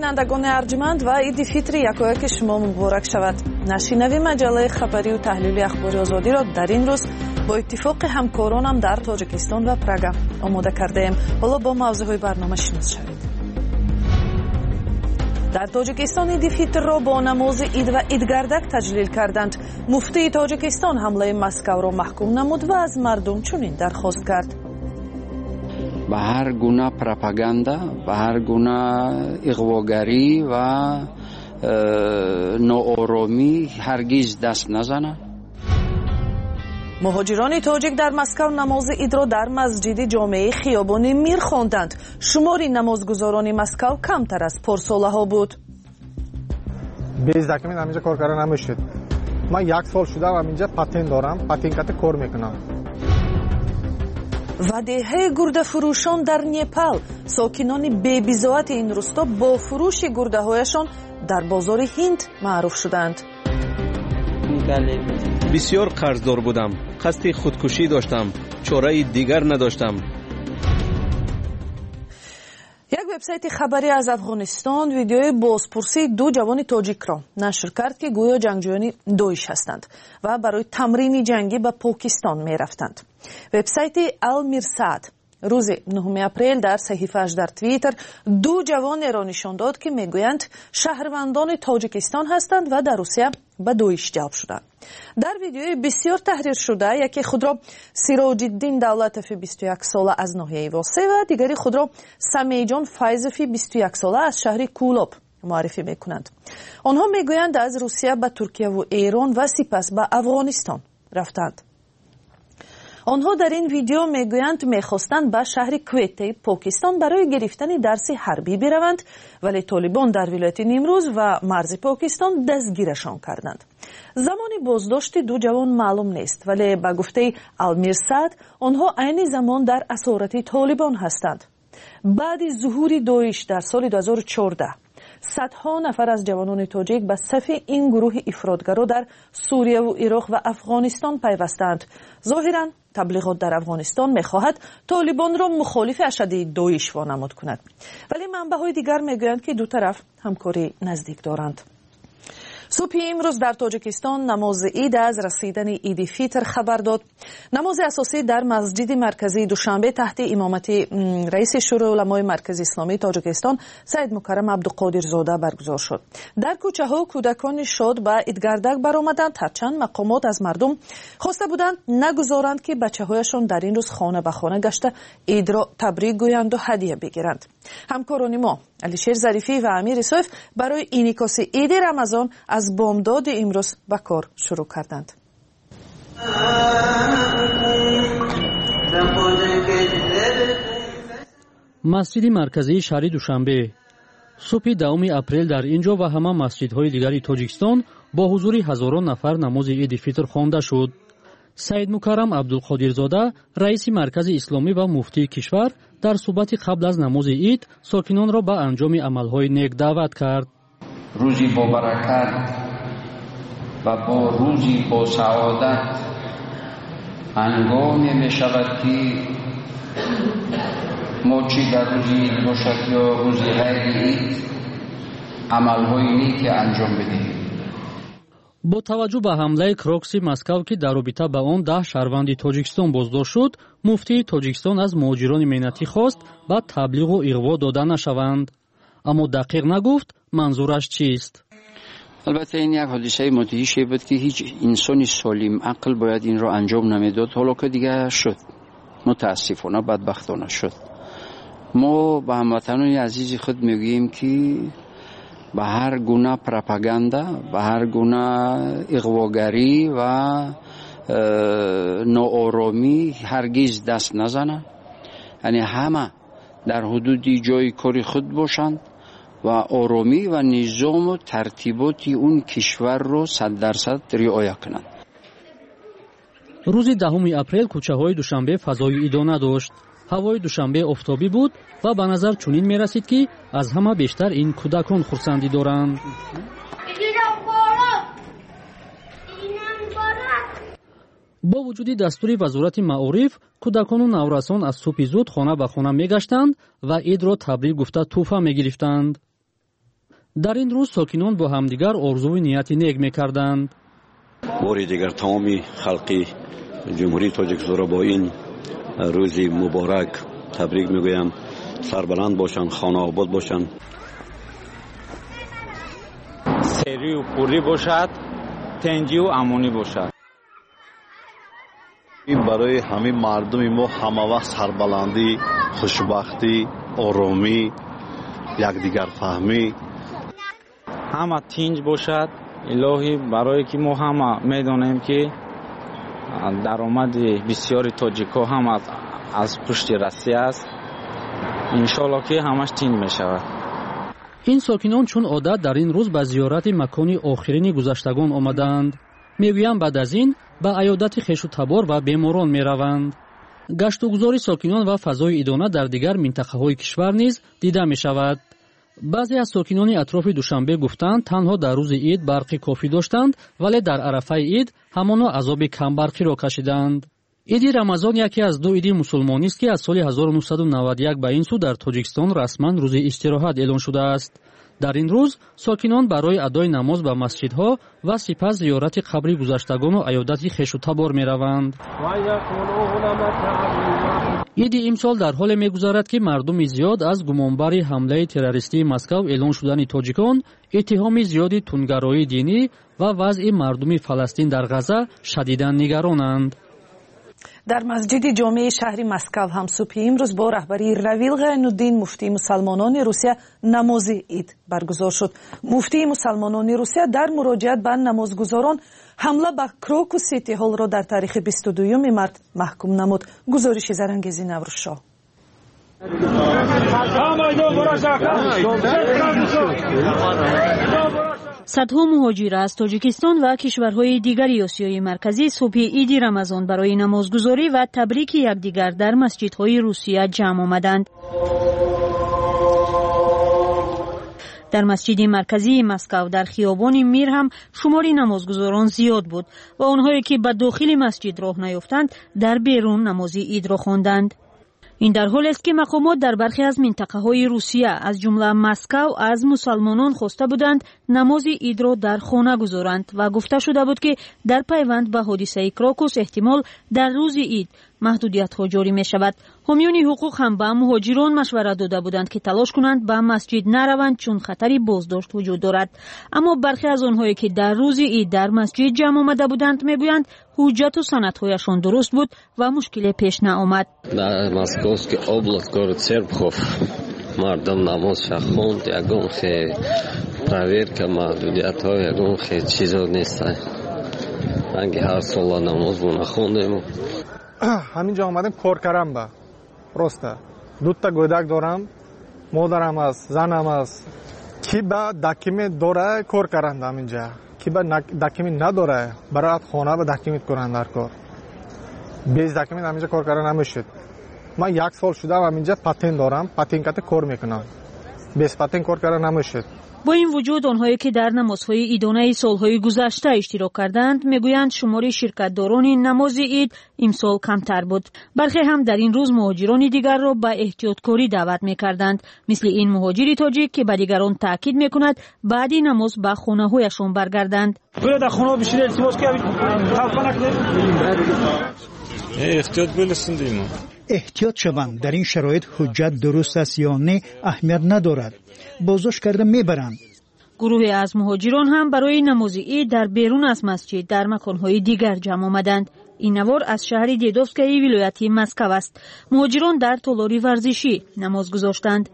بینندگان ارجمند و عید فیطر یکایک شما مبارک شود. نشینوی مجله خبری و تحلیل اخبار آزادی را در این روز با اتفاق همکارانم در تاجیکستان و پراگ آماده کرده ایم. حالا با موضوعهای برنامه شناس شوید. در تاجیکستان عید فیطر را با نماز عید و عیدگردک تجلیل کردند. مفتی تاجیکستان حمله مسکو را محکوم نمود و از مردم چنین درخواست کرد: به هر گونه پروپاگاندا، به هر گونه اغواگری و ناآرامی هرگز دست نزنند. مهاجران تاجیک در مسکو نماز عید را در مسجد جامع خیابانی میر خواندند. شمار نمازگزاران مسکو کمتر از پارساله ها بود. 18 من همینجا کار کردن نمیشد. من 1 سال شده و همینجا پاتین دارم، پاتینکت کار میکنم. ودیعه گرده فروشان در نیپال. ساکنان بی‌بضاعت این روستا با فروش گرده هایشان در بازار هند معروف شدند. بسیار قرضدار بودم، قصد خودکشی داشتم، چاره دیگر نداشتم. یک وبسایت خبری از افغانستان ویدیوی بازپرسی 2 جوان تاجیک را نشر کرد که گویا جنگجویان داعش هستند و برای تمرین جنگی به پاکستان می رفتند. وبسایت المیرصاد روز 9 اپریل در صحیفه‌اش در توییتر 2 جوان را نشان داد که میگویند شهروندان تاجیکستان هستند و در روسیه به داعش جلب شدند. در ویدیوی بسیار تحریر شده یکی خود را سیراج الدین دولتوی 21 ساله از ناحیه واسه و دیگری خود را سمیجان فیضوی 21 ساله از شهر کولاب معرفی میکنند. آنها میگویند از روسیه به ترکیه و ایران و سپس به افغانستان رفتند. آنها در این ویدیو میگویند میخواستند به شهر کویت پاکستان برای گرفتن درس حربی بروند، ولی طالبان در ولایت نیمروز و مرز پاکستان دستگیرشان کردند. زمان بازداشت 2 جوان معلوم نیست، ولی به گفته المیرصاد آنها عین زمان در اسارت طالبان هستند. بعد ظهور داعش در سال 2014 صدها نفر از جوانان تاجیک به صف این گروه افراطگرا در سوریه و عراق و افغانستان پیوستند. ظاهراً تبلیغات در افغانستان می‌خواهد طالبان را مخالف اشدی داعش وانمود کند، ولی منبع‌های دیگر میگویند که دو طرف همکاری نزدیک دارند. صبح امروز در تاجیکستان نماز عید از رسیدن عید فیطر خبر داد. نماز اساسی در مسجد مرکزی دوشنبه تحت امامت رئیس شورای علمای مرکزی اسلامی تاجیکستان سید مکرم عبدالقادر زاده برگزار شد. در کوچه ها کودکان شاد به عیدگردک برآمدند، هرچند مقامات از مردم خواسته بودند نگذارند که بچه‌هایشان در این روز خانه به خانه گشته عید را تبریک گویند و هدیه بگیرند. همکاران ما علیشیر ظریفی و امیر صوف برای انعکاس عید رمضان از بامداد امروز به کار شروع کردند. مسجد مرکزی شهر دوشنبه صبح 10 اپریل در اینجا و همه مسجدهای دیگری تاجیکستان با حضور هزاران نفر نماز عید فیطر خوانده شد. سید مکرم عبدالقادر زاده رئیس مرکز اسلامی و مفتی کشور در صحبت قبل از نماز عید ساکنان را به انجام عملهای نیک دعوت کرد. روزی با برکت و با روزی با سعادت هنگامی می شود که ما چی در روزی عید باشد یا روزی غیر عید عملهای نیک انجام بدهیم. با توجه به حمله کراکسی مسکو که در رابطه با آن 10 شهروند تاجیکستان بازداشت شد، مفتی تاجیکستان از مهاجران ملتی خواست با تبلیغ و اغوا داده نشوند. اما دقیق نگفت منظورش چیست. البته این یک حادثه مدهشی بود که هیچ انسانی سالم عقل باید این را انجام نمیداد، حالا که دیگه شد. متاسفانه بدبختانه شد. ما به هموطنان عزیز خود میگوییم که به هر گونه پروپاگاندا، به هر گونه اغواگری و ناآرامی هرگز دست نزنند. یعنی همه در حدود جای کاری خود باشند و آرامی و نظام و ترتیبات اون کشور رو 100% رعایت کنند. روز 10 اپریل کوچه‌های دوشنبه فضای عیدانه داشت. هوای دوشنبه آفتابی بود و به نظر چنین می رسید که از همه بیشتر این کودکان خرسندی دارند. با وجود دستور وزارت معارف، کودکان و نورسان از صبح زود خانه به خانه می گشتند و عید را تبریک گفته تحفه می گرفتند. дар ин рӯз сокинон бо ҳамдигар орзуи нияти нек мекарданд. бори дигар тамоми халқи ҷумҳурии тоҷикистонро бо ин рӯзи муборак табрик мегӯям. сарбаланд бошанд, хонаобод бошанд. серию пурӣ бошад, тинҷию амонӣ бошад. این برای همه مردم ما همه وقت سربلندی، خوشبختی، آرامی، یکدیگر فهمی. همه تنج باشد. الهی برای که ما همه میدانیم که درآمد بسیاری تاجیک‌ها هم از پشت روسیه است. انشالله که همش تنج میشود. این ساکنان چون عادت در این روز به زیارت مکانی آخرین گذشتگان آمدند. میگویند بعد از این به عیادت خویش و تبار و بیماران میروند. گشتگذاری ساکنان و فضای ادانه در دیگر منطقه‌های کشور نیز دیده میشود. بعضی از ساکنان اطراف دوشنبه گفتند تنها در روز عید برقی کافی داشتند ولی در عرفه عید همانا عذاب کم برقی را کشیدند. عید رمضان یکی از دو عید مسلمانی است که از سال 1991 به این سو در تاجیکستان رسما روز استراحت اعلان شده است. در این روز ساکنان برای ادای نماز به مسجدها و سپس زیارت قبر گذشتگان و عیادت خویش و تبار میروند. عید امسال در حال میگذرد که مردم زیاد از گمانبر حمله تروریستی مسکو اعلان شدن تاجیکان، اتهام زیاد تندگرایی دینی و وضع مردم فلسطین در غزه شدیداً نگرانند. در مسجد جامع شهر مسکو هم صبح امروز با رهبری رویل غین‌الدین مفتی مسلمانان روسیه نماز عید برگزار شد. مفتی مسلمانان روسیه در مراجعت به نمازگزاران حمله به کروکوس سیتی هال را در تاریخ 22 مارس محکوم نمود. گزارش زرنگیزی نوروزشاه. صدها مهاجر از تاجیکستان و کشورهای دیگری آسیای مرکزی صبح عید رمضان برای نمازگزاری و تبریک یکدیگر در مسجدهای روسیه جمع آمدند. در مسجد مرکزی مسکو در خیابان میر هم شماری نمازگزاران زیاد بود و آنهایی که به داخل مسجد راه نیافتند در بیرون نماز عید را خواندند. این در حال است که مقامات در برخی از منطقه‌های روسیه از جمله مسکو از مسلمانان خواسته بودند نماز عید را در خانه گذارند و گفته شده بود که در پیوند به حادثه کروکوس احتمال در روز عید محدودیت‌ها جاری می‌شود. حامیان حقوق هم به مهاجران مشورت داده بودند که تلاش کنند به مسجد نروند چون خطری بازداشت وجود دارد. اما برخی از آنهایی که در روز عید در مسجد جمع آمده بودند میگویند حجت و سندهایشان درست بود و مشکلی پیش نیامد. در مسکوسکی область город Серпухов مردم نماز خوند یگون خیلی проверка محدودیت‌ها یگون خیلی چیزا نیست. انگه هر سال نماز رو نخوندیم. همینجا آمدم کار کردم با راسته دو تا گودک دارم مادرم است زنم است کی با داکیمنت داره کار کردم اینجا کی با داکیمنت نداره برای خانه با داکیمنت کردن در کار بیز داکیمنت همینجا کار کردن نمیشد. من یک سال شده همینجا پاتین دارم پاتین کات کار میکنم بیز پاتین کار کردن نمیشد. با این وجود آنهایی که در نمازهای عیدانه سالهای گذشته اشتراک کردند میگویند شمار شرکتداران نماز عید امسال کمتر بود. برخی هم در این روز مهاجران دیگر را به احتیاطکاری دعوت میکردند مثل این مهاجر تاجیک که به دیگران تاکید میکند بعد نماز به خانه هایشان برگردند. احتیاط شوند. در این شرایط حجت درست است یا نه اهمیت ندارد. بازداشت کرده میبرند. گروهی از مهاجران هم برای نماز عید در بیرون از مسجد در مکانهای دیگر جمع آمدند. این نوار از شهر دیدوفسکی ولایت مسکو است. مهاجران در تالاری ورزشی نماز گذاشتند.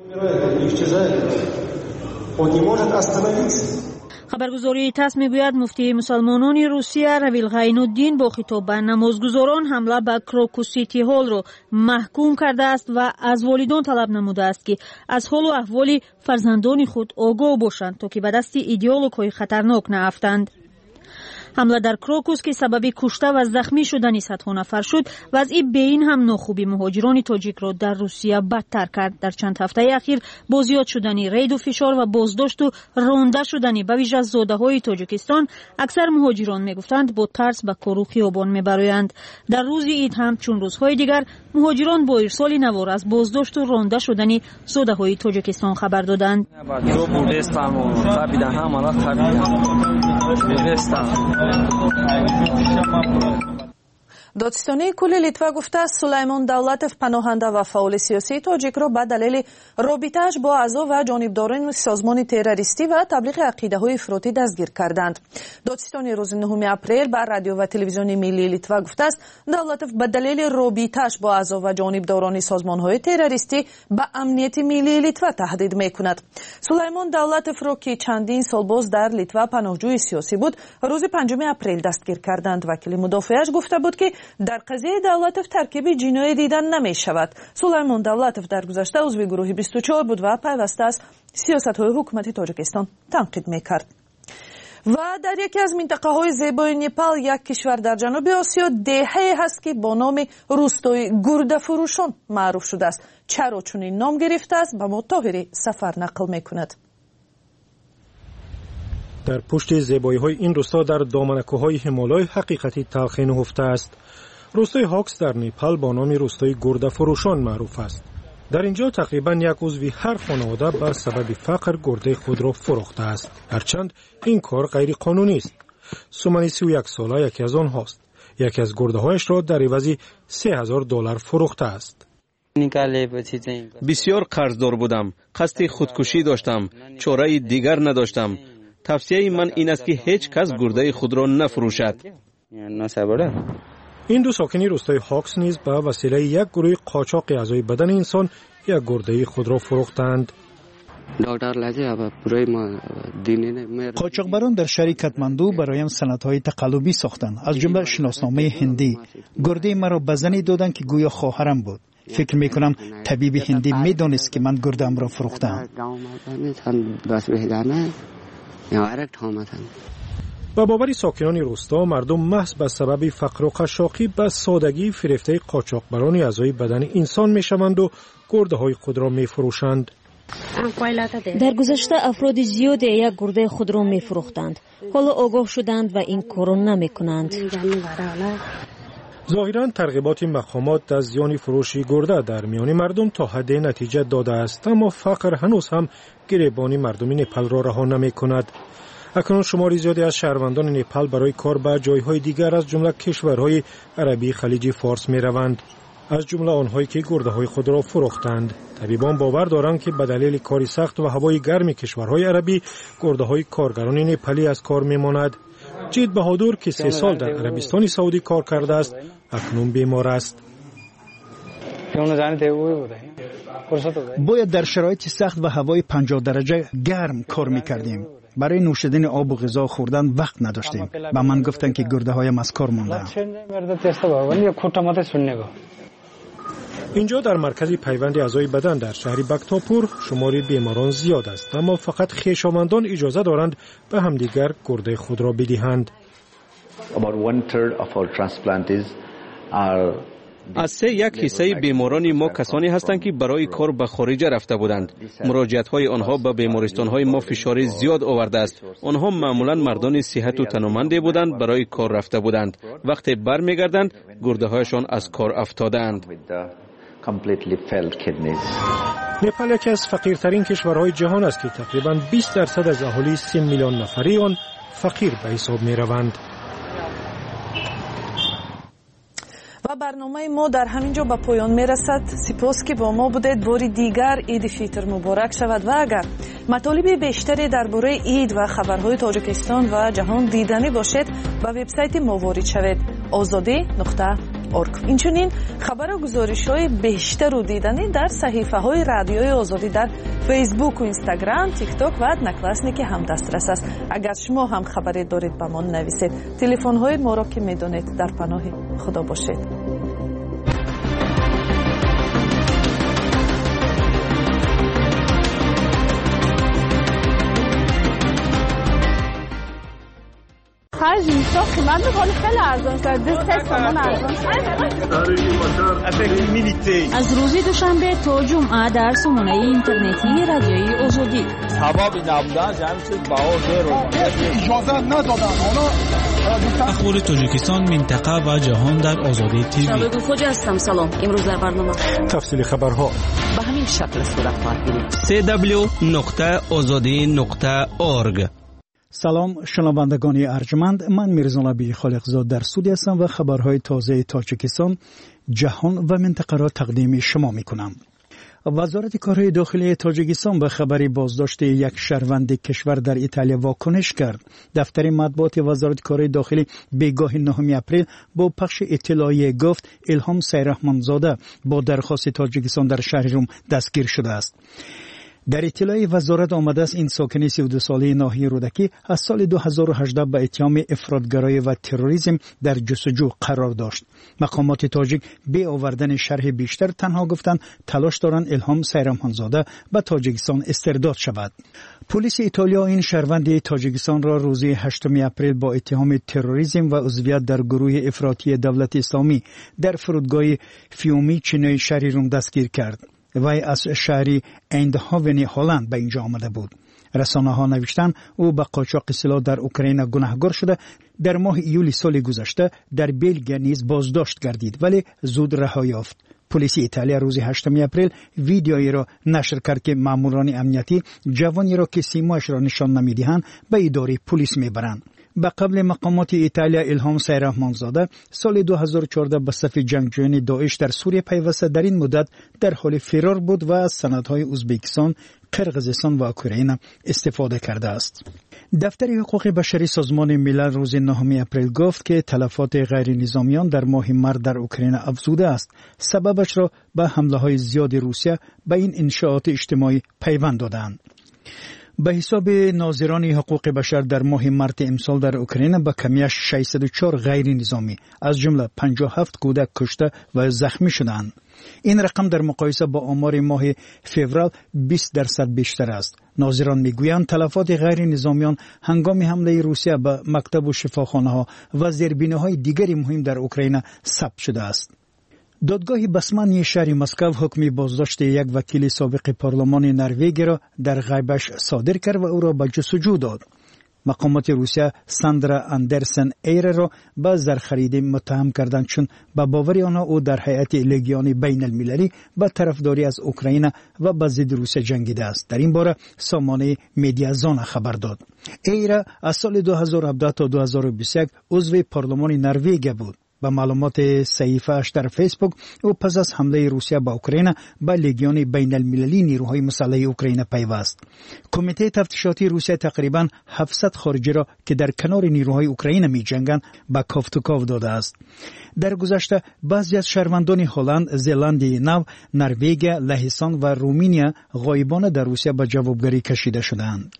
خبرگزاری تاس میگوید مفتی مسلمانان روسیه رویل غین‌الدین با خطاب به نمازگزاران حمله به کروکوس سیتی هال را محکوم کرده است و از والدان طلب نموده است که از حال و احوال فرزندان خود آگاه باشند تا که به دست ایدئولوژهای خطرناک نیفتند. حمله در کروکوس که سبب کشته و زخمی شدن صدها نفر شد وضع بین هم ناخوبی مهاجران تاجیک را در روسیه بدتر کرد. در چند هفته اخیر با زیاد شدن رید و فشار و بازداشت و رانده شدن به ویژه از زاده‌های تاجیکستان اکثر مهاجران میگفتند با ترس به کار و خیابان میبرایند. در روز عید هم چون روزهای دیگر مهاجران با ارسال نوار از بازداشت و رانده شدن زاده‌های تاجیکستان خبر دادند. دادستانی کل لیتوا گفته است سلیمان دولتов پناهنده و فعال سیاسی تاجیک را به دلیل رابطه‌اش با اعضا و جانبداران سازمان تروریستی و تبلیغ عقیده‌های افراطی دستگیر کردند. دادستانی روز 9 اپریل بر رادیو و تلویزیون ملی لیتوا گفته است دولتов به دلیل رابطه‌اش با اعضا و جانبداران سازمان‌های تروریستی به امنیت ملی لیتوا تهدید می‌کند. سلیمان دولتov را که چندین سال باز در لیتوا پناهجوی سیاسی بود روز 5 اپریل دستگیر کردند. وکیل مدافعش گفته بود که در قضیه دولتov ترکیب جنایی دیدن نمی شود. سلیمان دولتov در گذشته عضو گروه 24 بود و پیوسته است سیاست‌های حکومت تاجیکستان تنقید می‌کرد. و در یکی از منطقه‌های زیبای نپال یک کشور در جنوب آسیا دهه‌ای هست که با نام روستای گرده فروشان معروف شده است. چرا چنین نام گرفته است به ما طاهری سفر نقل می‌کند. در پشت زیبایی‌های این روستا در دامنه‌کوه‌های همالای حقیقتی تلخی نهفته است. روستای هاکس در نپال با نام روستای گرده فروشان معروف است. در اینجا تقریباً یک عضو هر خانواده به سبب فقر گرده خود را فروخته است. هرچند این کار غیر قانونی است. سومنی 31 ساله یکی از آنهاست. یکی از گرده‌هایش را در عوض $3000 فروخته است. بسیار قرضدار بودم. قصد خودکشی داشتم. چاره دیگر نداشتم. توصیه من این است که هیچ کس گرده خود را نفروشد. این دو ساکنی روستای هاکس نیز به وسیله یک گروه قاچاق اعضای بدن انسان یک گرده خود را فروختند. قاچاقبران در شهر کاتماندو برایم سندهای تقلبی ساختند، از جمله شناسنامه هندی. گرده مرا به زنی دادند که گویا خواهرم بود. فکر میکنم طبیب هندی میدانست که من گرده‌ام را فروختم. با باور ساکنان روستا مردم محض به سبب فقر و قشاقی به سادگی فریفته قاچاقبران اعضای بدن انسان میشوند و گرده‌های خود را میفروشند. در گذشته افراد زیادی یک گرده خود را میفروختند. حالا آگاه شدند و این کارو نمیکنند. ظاهراً ترغیبات مقامات از زیان فروش گرده در میان مردم تا حد نتیجه داده است، اما فقر هنوز هم گریبان مردم نپال را رها نمی‌کند. اکنون شماری زیادی از شهروندان نپال برای کار به جایهای دیگر از جمله کشورهای عربی خلیج فارس می‌روند، از جمله آنهایی که گرده‌های خود را فروختند. طبیبان باور دارند که به دلیل کاری سخت و هوای گرم کشورهای عربی گرده‌های کارگران نپالی از کار می‌ماند. جید بهادور که 3 سال در عربستان سعودی کار کرده است اکنون بیمار است. باید در شرایط سخت و هوای 50 درجه گرم کار میکردیم. برای نوشیدن آب و غذا خوردن وقت نداشتیم. به من گفتن که گرده هایم از کار مونده. اینجا در مرکز پیوند اعضای بدن در شهر بکتاپور شماری بیماران زیاد است، اما فقط خویشاوندان اجازه دارند به همدیگر گرده خود را بدهند. از 1/3 حصه بیماران ما کسانی هستند که برای کار به خارج رفته بودند. مراجعت‌های آنها به بیمارستان‌های ما فشار زیاد آورده است. آنها معمولاً مردان صحت و تنومندی بودند، برای کار رفته بودند. وقتی برمیگردند گرده‌هایشان از کار افتادند. نپال یکی از فقیرترین کشورهای جهان است که تقریباً 20% از اهالی 3 میلیون نفری آن فقیر به حساب می‌روند. و برنامه ما در همینجا به پایان میرسد. سپاس که با ما بودید. باری دیگر عید فیطر مبارک شود و اگر مطالب بیشتری درباره عید و خبرهای تاجیکستان و جهان دیدنی باشد به وبسایت ما وارد شوید azadi.org. اینچنین خبر و گزارش‌های بیشتر و دیدنی در صحیفه‌های رادیوی آزادی در فیسبوک و اینستاگرام، تیک تاک و نکلاسنی که هم دسترس است. اگر شما هم خبری دارید به ما نویسید. تلفن‌های ما را که می‌دانید در پناه خدا باشید. خرج میشه قیمت ولی خیلی ارزان شده 3 تومن ارزان شده. از روز دوشنبه تا جمعه در سامانه اینترنتی رادیوی آزادی سبب نبودن همین چیز بها اجازه ندادن. اخبار تاجیکستان، منطقه و جهان در آزادی تیوی. شباب خوش هستم. سلام. امروز در برنامه تفصیل خبرها به همین شکل صورت خواهد گرفت. www.azadi.org. سلام شنوندگان ارجمند، من میرزا نبی خالقزاد در استودیو هستم و خبرهای تازه تاجیکستان، جهان و منطقه را تقدیم شما میکنم. وزارت کارهای داخلی تاجیکستان به خبر بازداشت یک شهروند کشور در ایتالیا واکنش کرد. دفتر مطبوعات وزارت کارهای داخلی بگاه 9 اپریل با پخش اطلاعیه گفت الهام سیرحمانزاده با درخواست تاجیکستان در شهر روم دستگیر شده است. در اطلاع وزارت آمده است این ساکن 32 ساله ناحیه رودکی از سال 2018 به اتهام افراطگرایی و تروریسم در جستجو قرار داشت. مقامات تاجیک به آوردن شرح بیشتر تنها گفتند تلاش دارند الهام سیرحمانزاده به تاجیکستان استرداد شود. پلیس ایتالیا این شهروند تاجیکستان را روز 8 اپریل با اتهام تروریسم و عضویت در گروه افراطی دولت اسلامی در فرودگاه فیومی چینی شهر روم دستگیر کرد. وی از شهری ایندهاون هلند به اینجا آمده بود. رسانه ها نوشتند او به قاچاق سلاح در اوکراین گناهکار شده. در ماه ایولی سال گذشته در بلژیک نیز بازداشت گردید ولی زود رها یافت. پلیس ایتالیا روز 8 اپریل ویدیویی را نشر کرد که ماموران امنیتی جوانی را که سیمایش را نشان نمیدهند به اداره پلیس میبرند. به قبل مقامات ایتالیا الهام سیرحمانزاده سال 2014 به صف جنگجویان داعش در سوریه پیوسته. در این مدت در حال فرار بود و از سندهای ازبکستان، قرقیزستان و اوکراین استفاده کرده است. دفتر حقوق بشری سازمان ملل روز 9 اپریل گفت که تلفات غیر نظامیان در ماه مارس در اوکراین افزوده است. سببش را به حمله‌های زیاد روسیه به این انشاءات اجتماعی پیوند دادند. به حساب ناظران حقوق بشر در ماه مارس امسال در اوکراین به کمیش 604 غیر نظامی از جمله 57 کودک کشته و زخمی شدند. این رقم در مقایسه با آمار ماه فوریه 20% بیشتر است. ناظران میگویند تلفات غیر نظامیان هنگام حمله روسیه به مکتب و شفاخانه‌ها و زیربناهای دیگری مهم در اوکراین ثبت شده است. دادگاه بسمانی شهر مسکو حکم بازداشت یک وکیل سابق پارلمان نروژ را در غیبش صادر کرد و او را به جستجو داد. مقامات روسیه ساندرا اندرسن ایر را به زرخرید متهم کردند چون به باور آنها او در هیئت لگیان بین المللی به طرفداری از اوکراین و به ضد روسیه جنگیده است. در این باره سامانه مدیازان خبر داد. ایر از سال 2017 تا 2021 عضو پارلمان نروژ بود. با معلومات صحیفه‌اش در فیسبوک او پس از حمله روسیه به اوکراین به لگیون بین المللی نیروهای مسلح اوکراین پیوست. کمیته تفتیشاتی روسیه تقریباً 700 خارجی را که در کنار نیروهای اوکراین می‌جنگند به کافتوکاو داده است. در گذشته بعضی از شهروندان هلند، زلندی نو، نروژ، لهستان و رومانیا غایبانه در روسیه به جوابگری کشیده شدند.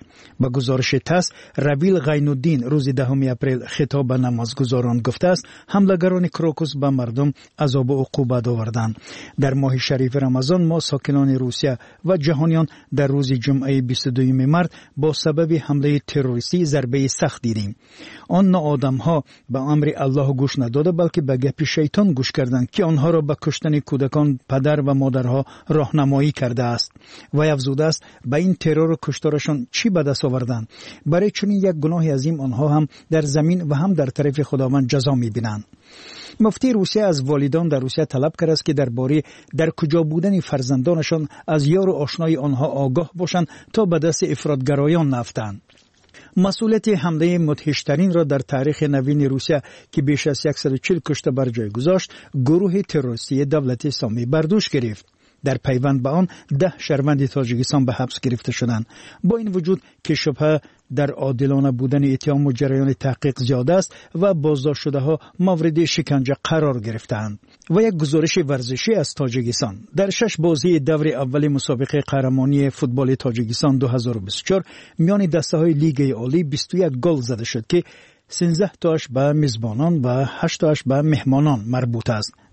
با گزارش تاس، رویل غین‌الدین روز 10 اپریل خطاب به نمازگزاران گفته است حمله‌گران کروکوس به مردم عذاب و عقوبت آوردند. در ماه شریف رمضان ما ساکنان روسیه و جهانیان در روز جمعه 22 مارس با سبب حمله تروریستی ضربه سخت دیدیم. آن آدم‌ها به امر الله گوش نداده بلکه به گپ شیطان گوش کردند که آنها را به کشتن کودکان پدر و مادرها راهنمایی کرده است. و افزوده است به این ترور و کشتارشان چی به دست آوردند؟ برای چنین یک گناه عظیم آنها هم در زمین و هم در طرف خداوند جزا می‌بینند. مفتی روسیه از والدان در روسیه طلب کرده است که درباره در کجا بودن فرزندانشان از یار و آشنای آنها آگاه باشند تا به دست افراطگرایان نیفتند. مسئولیت حمله مدهشترین را در تاریخ نوین روسیه که بیش از 140 کشته بر جای گذاشت گروه تروریستی دولت اسلامی بر دوش گرفت. در پیوند به آن 10 شهروند تاجیکستان به حبس گرفته شدند. با این وجود که شبهه در عادلانه بودن اتهام و جریان تحقیق زیاد است و بازداشت شده ها مورد شکنجه قرار گرفتند. و یک گزارش ورزشی از تاجیکستان در 6 بازی دور اول مسابقه قهرمانی فوتبال تاجیکستان 2024 میان دسته های لیگ عالی 21 گل زده شد که 13 تاش به میزبانان و 8 تاش به مهمانان مربوط است.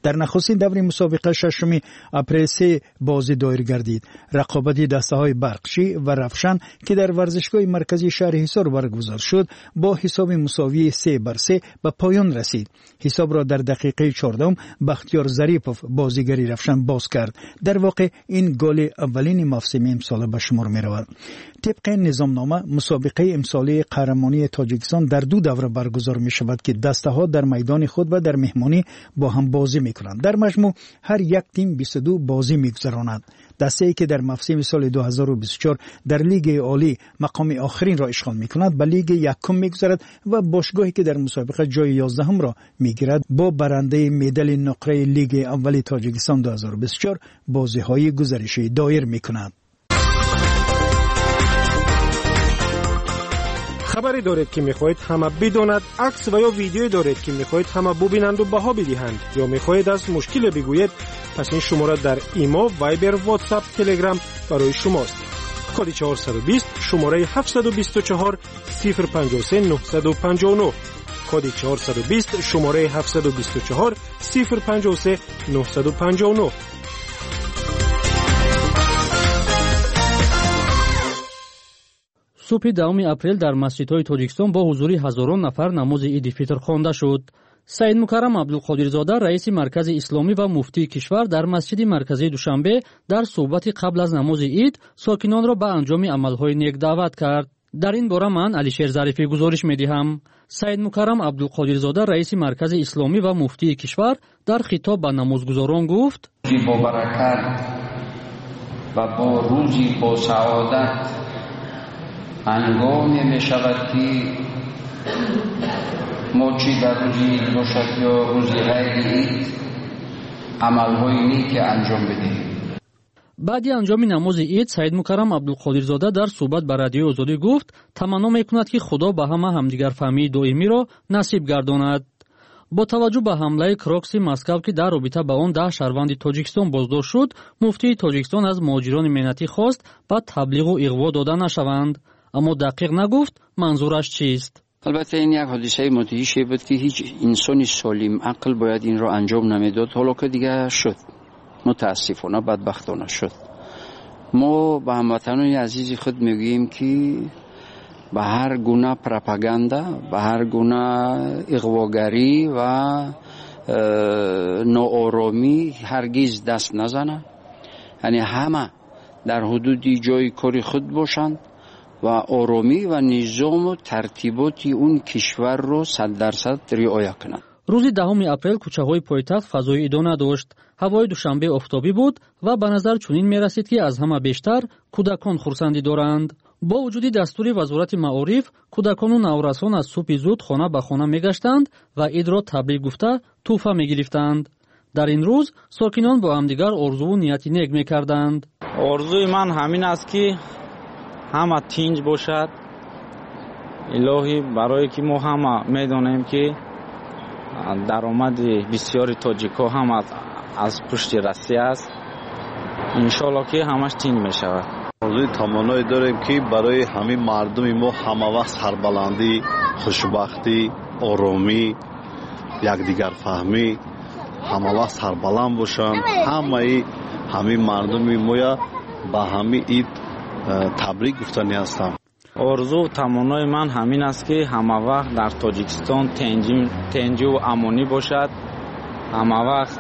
در نخستین دور مسابقه 6 اپریل 3 بازی دایر گردید. رقابت دسته‌های برقچی و رفشن که در ورزشگاه مرکزی شهر حصار برگزار شد با حساب مساوی 3-3 به پایان رسید. حساب را در دقیقه 14 بختیار ظریفوف بازیگری رفشن باز کرد. در واقع این گل اولین موسم امسال به شمار می رود. طبق نظامنامه مسابقه امسالی قهرمانی تاجیکستان در 2 دوره برگزار می شود که دسته‌ها در میدان خود و در مهمانی با هم بازی می کنند. در مجموع هر یک تیم 22 بازی می گذراند. دسته‌ای که در موسم سال 2024 در لیگ عالی مقام آخرین را اشغال می کند به لیگ یکم می گذرد و باشگاهی که در مسابقه جای 11 را می گیرد با برنده مدال نقره لیگ اول تاجیکستان 2024 بازی‌های گزارشی دایر می کند. خبری دارید که میخواهید همه بداند، عکس و یا ویدیویی دارید که میخواهید همه ببینند و بها بدهند، یا میخواهید از مشکل بگویید، پس این شماره در ایما، وایبر، واتساپ، تلگرام برای شماست. کد 420 شماره 724 053 959. کد 420 شماره 724 053 959. صبح 10 اپریل در مسجدهای تاجیکستان با حضور هزاران نفر نماز عید فطر خوانده شد. سید مکرم عبدالقادرزاده رئیس مرکز اسلامی و مفتی کشور در مسجد مرکزی دوشنبه در صحبت قبل از نماز عید ساکنان را به انجام عملهای نیک دعوت کرد. در این باره من علیشیر ظریفی گزارش می‌دهم. سید مکرم عبدالقادرزاده رئیس مرکز اسلامی و مفتی کشور در خطاب به نمازگزاران گفت: با برکت و با روزی با سعادت هنگامی می شود که ما چی در روزی عید باشد یا روزی غیر عید عملهای نیک انجام بدهیم. بعد انجام نماز عید سید مکرم عبدالقادرزاده در صحبت به رادیو آزادی گفت تمنا میکند که خدا به همه همدیگر فهمی دائمی را نصیب گرداند. با توجه به حمله کراکس مسکو که در رابطه با آن 10 شهروند تاجیکستان بازداشت شد، مفتی تاجیکستان از مهاجران ملتی خواست با تبلیغ و اغوا داده نشوند، اما دقیق نگفت منظورش چیست. البته این یک حادثه مدهشی بود که هیچ انسانی سالم عقل باید این را انجام نمیداد، حالا که دیگه شد، متاسفانه بدبختانه شد. ما به هموطنان عزیز خود میگوییم که به هر گونه پروپاگاندا، به هر گونه اغواگری و ناآرامی هرگز دست نزنند. یعنی همه در حدود جای کاری خود باشند و آرامی و نظام و ترتیبات اون کشور رو 100% رعایت کنند. روز 10 اپریل کوچه‌های پایتخت فضای عید نداشت. هوای دوشنبه آفتابی بود و به نظر چنین می‌رسید که از همه بیشتر کودکان خرسندی دارند. با وجود دستور وزارت معارف، کودکان و نورسان از صبح زود خانه به خانه می‌گشتند و عید را تبریک گفته تحفه می‌گرفتند. در این روز ساکنان با همدیگر آرزو و نیت نیک می‌کردند. آرزوی من همین است که همه تنج باشد. الهی برای که ما همه می‌دانیم که درآمد بسیاری تاجیک‌ها هم از پشت روسیه است. انشالله که همش تنج می‌شود. آرزوی تمنایی داریم که برای همه مردم ما همه وقت سربلندی، خوشبختی، آرامی، یکدیگر فهمی، همه وقت سربلند باشند. همه مردم ما به همه عید تبریک گفتنی هستم. آرزو و تمنای من همین است که همه وقت در تاجیکستان تنجی و امانی باشد، همه وقت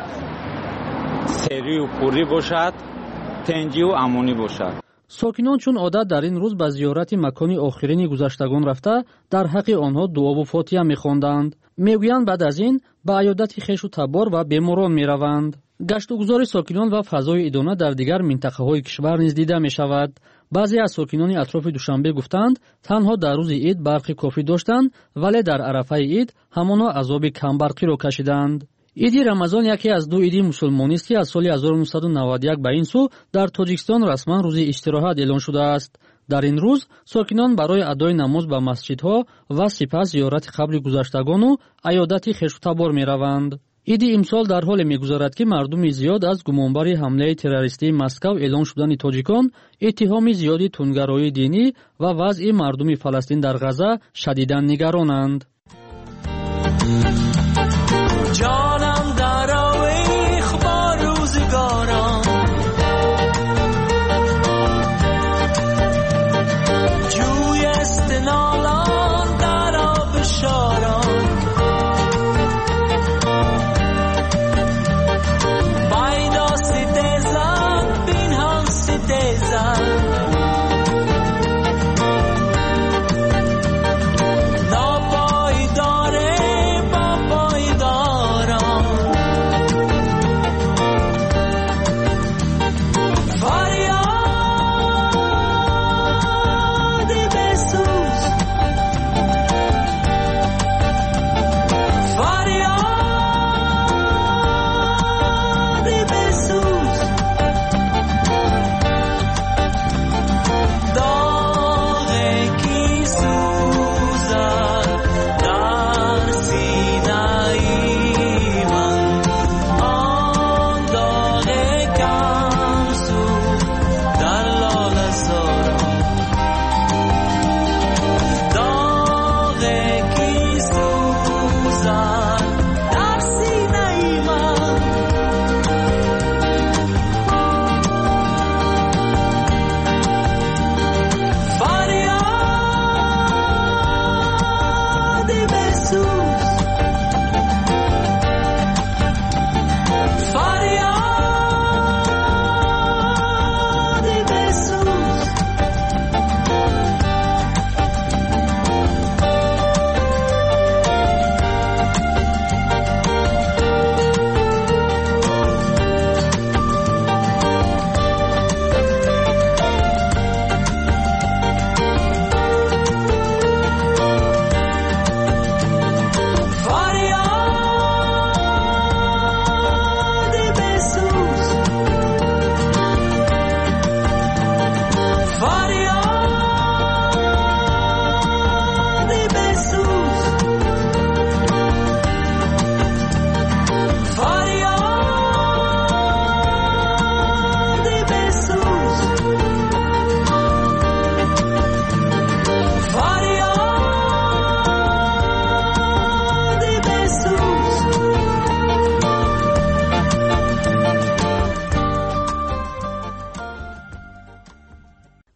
سری و پوری باشد، تنجی و امانی باشد. ساکنان چون عادت در این روز به زیارت مکان آخرین گذشتگان رفته در حق آنها دعا و فاتحه می‌خواندند. میگویند بعد از این به عیادت خویش و تبار و بیماران می‌روند. گشت و گذار ساکنان و فضای ادانه در دیگر منطقه‌های کشور نیز دیده می‌شود. بعضی از ساکنان اطراف دوشنبه گفتند تنها در روز عید برق کافی داشتند ولی در عرفه عید همانا عذاب کمبرقی را کشیدند. عید رمضان یکی از 2 عید مسلمانی است که از سال 1991 به این سو در تاجیکستان رسما روز استراحت اعلان شده است. در این روز ساکنان برای ادای نماز به مسجدها و سپس زیارت قبر گذشتگان و عیادت خویش و تبار می‌روند. عید امسال در حال می‌گذرد که مردم زیاد از گمانبر حمله تروریستی مسکو اعلان شدن تاجیکان، اتهام زیادی تندگرایی دینی و وضع مردم فلسطین در غزه شدیداً نگرانند. جانم در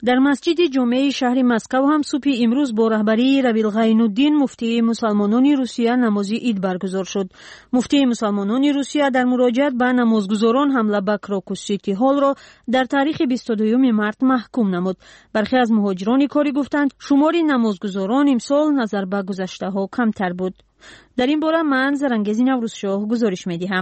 در مسجد جمعه شهر مسکو هم صبح امروز با رهبری ربیل غین‌الدین مفتی مسلمانان روسیه نماز عید برگزار شد. مفتی مسلمانان روسیه در مراجعت به نمازگزاران حمله به کراکوس سیتی هال را در تاریخ 22 مارس محکوم نمود. برخی از مهاجران کاری گفتند شمار نمازگزاران امسال نظر به گذشته ها کمتر بود. در این باره من زرنگزی نوروزشاه گزارش می‌دهم.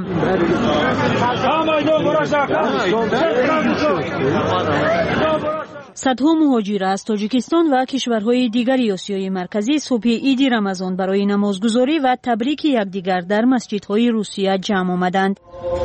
صدها مهاجر از تاجیکستان و کشورهای دیگر آسیای مرکزی صبح عید رمضان برای نمازگزاری و تبریک یکدیگر در مسجدهای روسیه جمع آمدند.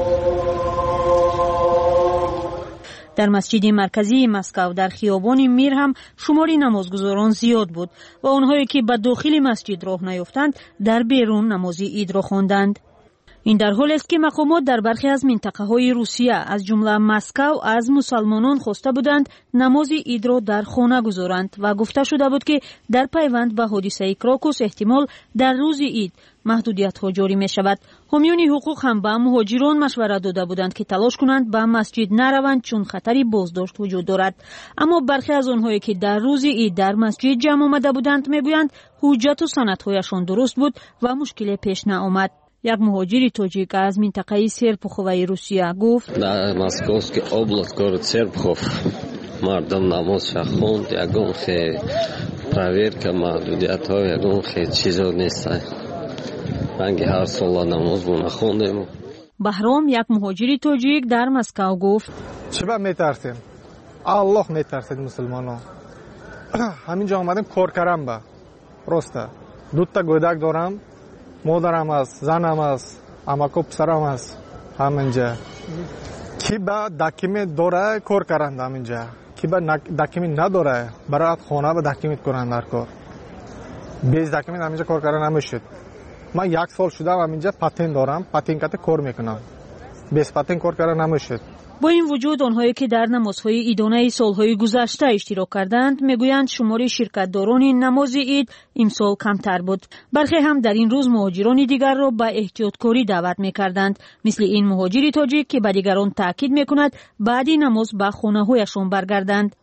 در مسجد مرکزی مسکو در خیابان میر هم شمار نمازگزاران زیاد بود و آنهایی که به داخل مسجد راه نیافتند در بیرون نماز عید را خواندند. این در حالی است که مقامات در برخی از منطقه‌های روسیه از جمله مسکو از مسلمانان خواسته بودند نماز عید را در خانه گذارند و گفته شده بود که در پیوند به حادثه کراکوس احتمال در روز عید محدودیت‌ها جاری می‌شود. حامیان حقوق هم به مهاجران مشورت داده بودند که تلاش کنند به مسجد نروند چون خطری بازداشت وجود دارد. اما برخی از آنهایی که در روز عید در مسجد جمع آمده بودند میگویند حجت و سندهایشان درست بود و مشکلی پیش نیامد. یک مهاجر تاجیک از منطقه سرپخوی روسیه گفت در مسکوسکی область город Серпухов مردم نماز خوند یگون خیلی проверка محدودیت ها یگون خیلی چیزا نیست. رنگی هر سال نماز بو نخوندیم. بهرام یک مهاجر تاجیک در مسکو گفت چرا میترسیم؟ الله میترسید مسلمانان. همینجا آمدیم کار کردم با راسته. دو تا گودک دارم. مادرم است، زنم است، اماکو پسرم است همینجا. کی با داکیمنت داره کار کردند همینجا. کی با داکیمنت نداره برای خانه با داکیمنت کنند در کار. بیز داکیمنت همینجا کار کردن نمیشد. من یک سال شده همینجا پاتین دارم، پاتین کات کار میکنم. بیز پاتین کار کردن نمیشد. با این وجود آنهایی که در نمازهای عیدانه سالهای گذشته اشتراک کردند میگویند شمار شرکتداران نماز عید امسال کمتر بود. برخی هم در این روز مهاجران دیگر را به احتیاطکاری دعوت میکردند، مثل این مهاجر تاجیک که به دیگران تاکید میکند بعد نماز به خانه هایشان برگردند.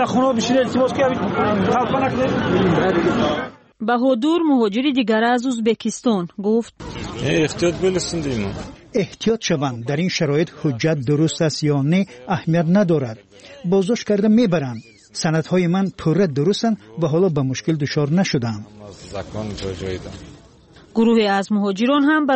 بهادور مهاجر دیگر از ازبکستان گفت احتیاط شوند. در این شرایط حجت درست است یا نه اهمیت ندارد. بازداشت کرده میبرند. سندهای من پوره درستند و حالا به مشکل دچار نشدم. گروهی از مهاجران هم